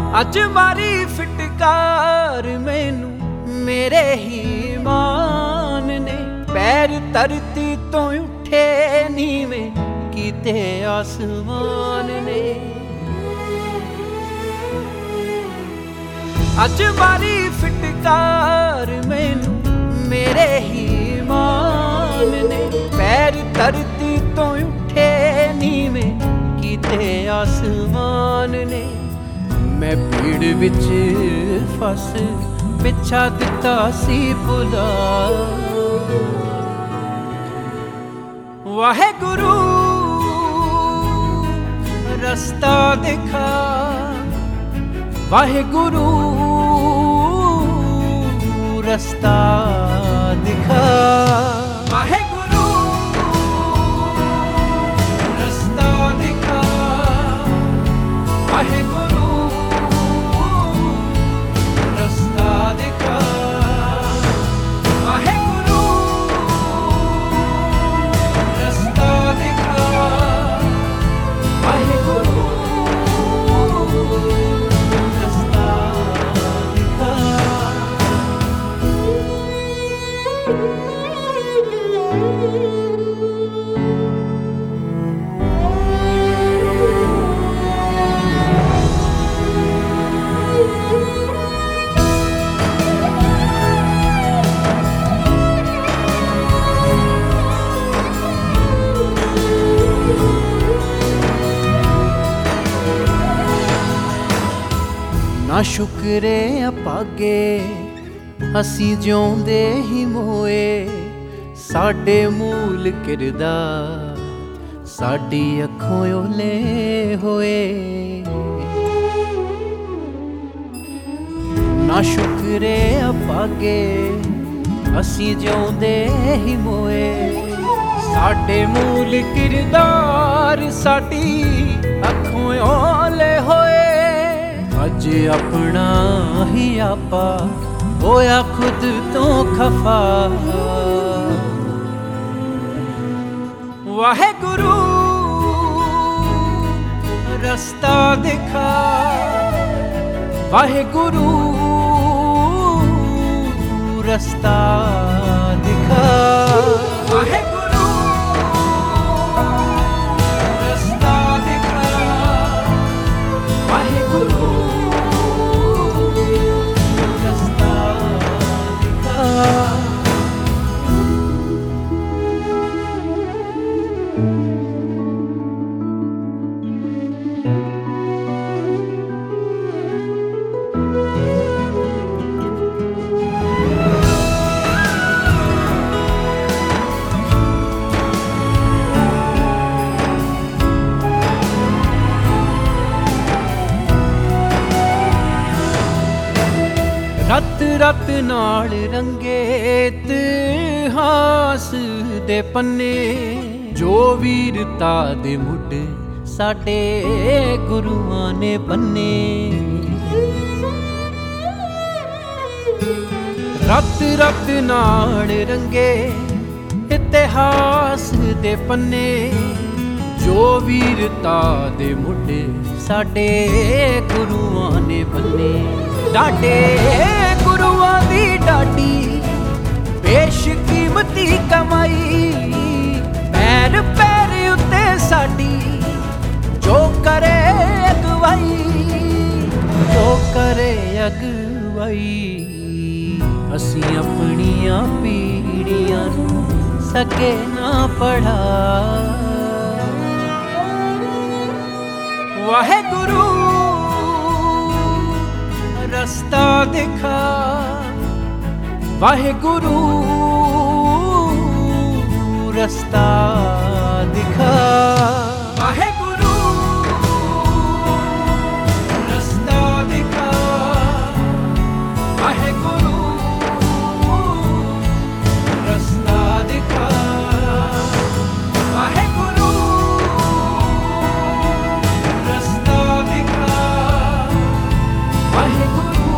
ਅੱਜ ਮਾਰੀ ਫਿਟਕਾਰ ਮੈਨੂੰ ਮੇਰੇ ਹੀ ਮਾਨ ਨੇ। ਪੈਰ ਧਰਤੀ ਤੋਂ ਉੱਠੇ ਨੀਵੇਂ ਕੀਤੇ ਆਸਮਾਨ ਨੇ। ਅੱਜ ਮਾਰੀ ਫਿਟਕਾਰ ਮੈਨੂੰ ਮੇਰੇ ਹੀ ਮਾਨ ਨੇ। ਪੈਰ ਧਰਤੀ ਤੋਂ ਉੱਠੇ ਨੀਵੇਂ ਕੀਤੇ ਆਸਮਾਨ ਨੇ। ਮੈਂ ਭੀੜ ਵਿੱਚ ਫਸ ਪਿੱਛਾ ਦਿੱਤਾ ਸੀ ਭੁਲਾ। ਵਾਹਿਗੁਰੂ ਰਸਤਾ ਦਿਖਾ, ਵਾਹਿਗੁਰੂ ਰਸਤਾ ਦਿਖਾ। ਵਾਹਿਗੁਰੂ ਰਸਤਾ ਦਿਖਾ, ਵਾਹਿਗੁਰੂ ਰਸਤਾ ਦਿਖਾ। ਵਾਹਿਗੁਰੂ ਰਸਤਾ ਦਿਖਾ, ਵਾਹਿਗੁਰੂ ਰਸਤਾ ਦਿਖਾ। ਨਾ ਸ਼ੁਕਰੇ ਅਪਾਗੇ ਅਸੀਂ ਜਿਉਂਦੇ ਹੀ ਮੋਏ। ਸਾਡੇ ਮੂਲ ਕਿਰਦਾਰ ਸਾਡੀ ਅੱਖੋਂ ਓਲੇ ਹੋਏ। ਨਾ ਸ਼ੁਕਰੇ ਅਪਾਗੇ ਅਸੀਂ ਜਿਉਂਦੇ ਹੀ ਮੋਏ। ਸਾਡੇ ਮੂਲ ਕਿਰਦਾਰ ਸਾਡੀ ਅੱਖੋਂ ਓਲੇ ਹੋਏ। ਅੱਜ ਆਪਣਾ ਹੀ ਆਪਾ ਹੋਇਆ ਖੁਦ ਤੋਂ ਖਫਾ। ਵਾਹਿਗੁਰੂ ਰਸਤਾ ਦਿਖਾ, ਵਾਹਿਗੁਰੂ ਰਸਤਾ ਦਿਖਾ। ਵਾਹਿਗੁਰੂ ਰਸਤਾ ਦਿਖਾ, ਵਾਹਿਗੁਰੂ ਰਸਤਾ ਦਿਖਾ। ਰਤ ਰਤ ਨਾਲ ਰੰਗੇ ਇਤਿਹਾਸ ਦੇ ਪੰਨੇ। ਜੋ ਵੀਰਤਾ ਦੇ ਮੁੱਢ ਸਾਡੇ ਗੁਰੂਆਂ ਨੇ ਬੰਨੇ। ਰਤ ਰਤ ਨਾਲ ਰੰਗੇ ਇਤਿਹਾਸ ਦੇ ਪੰਨੇ। ਜੋ ਵੀਰਤਾ ਦੇ ਮੁੱਢ ਸਾਡੇ ਗੁਰੂਆਂ ਨੇ ਬੰਨੇ। ਡਾਡੇ ਗੁਰੂਆਂ ਦੀ ਡਾਡੀ ਬੇਸ਼ਕੀਮਤੀ ਕਮਾਈ। ਪੈਰ ਪੈਰ ਉੱਤੇ ਸਾਡੀ ਜੋ ਕਰੇ ਅਗਵਾਈ, ਜੋ ਕਰੇ ਅਗਵਾਈ। ਅਸੀਂ ਆਪਣੀਆਂ ਪੀੜ੍ਹੀਆਂ ਨੂੰ ਸਕੇ ਨਾ ਪੜ੍ਹਾ। ਵਾਹਿਗੁਰੂ ਰਸਤਾ ਦਿਖਾ, ਵਾਹਿਗੁਰੂ ਰਸਤਾ ਦਿਖਾ। ਵਾਹਿਗੁਰੂ ਰਸਤਾ ਦਿਖਾ, ਵਾਹਿਗੁਰੂ ਰਸਤਾ ਦਿਖਾ। ਵਾਹਿਗੁਰੂ ਰਸਤਾ ਦਿਖਾ, ਵਾਹਿਗੁਰੂ